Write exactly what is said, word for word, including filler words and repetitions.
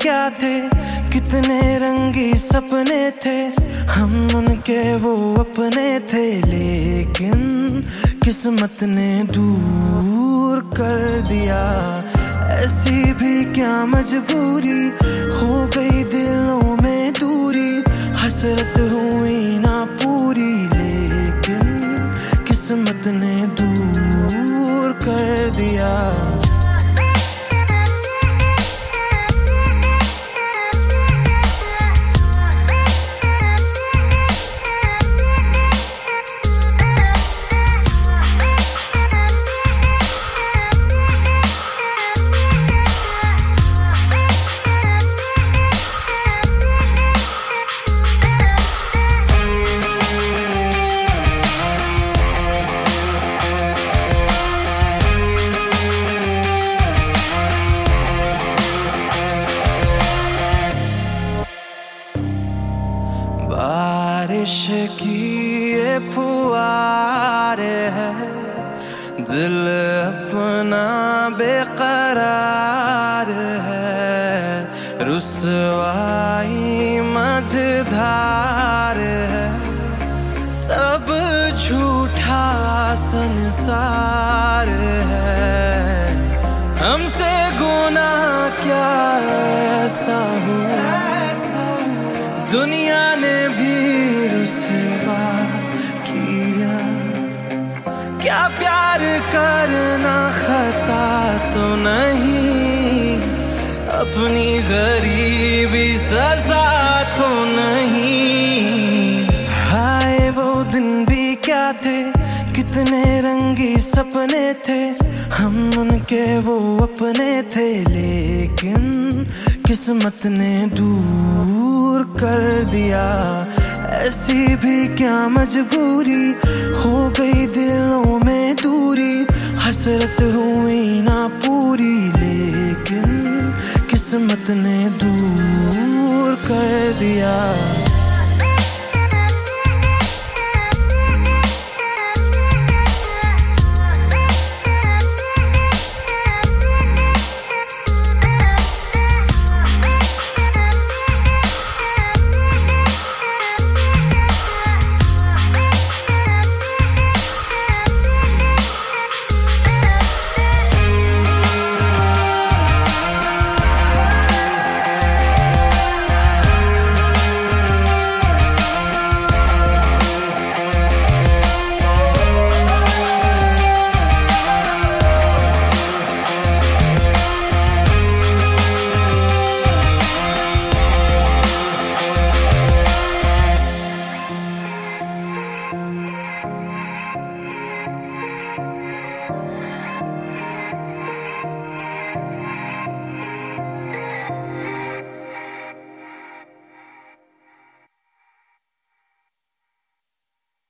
क्या थे, कितने रंगी सपने थे, हम उनके वो अपने थे। लेकिन किस्मत ने दूर कर दिया, ऐसी भी क्या मजबूरी, हो गई दिलों में दूरी, हसरत हुई ना पूरी। लेकिन किस्मत ने दूर कर दिया। बारिश की ये फुहारे है, दिल अपना बेकरार है, रुसवाई मझधार है, सब झूठा संसार है। हमसे गुनाह क्या ऐसा हुआ, दुनिया ने भी रुसवा किया। क्या प्यार करना खता तो नहीं, अपनी गरीबी सजा तो नहीं। हाय वो दिन भी क्या थे, कितने रंगी सपने थे, हम उनके वो अपने थे। लेकिन किस्मत ने दूर कर दिया, ऐसी भी क्या मजबूरी, हो गई दिलों में दूरी, हसरत हुई ना पूरी। लेकिन किस्मत ने दूर कर दिया।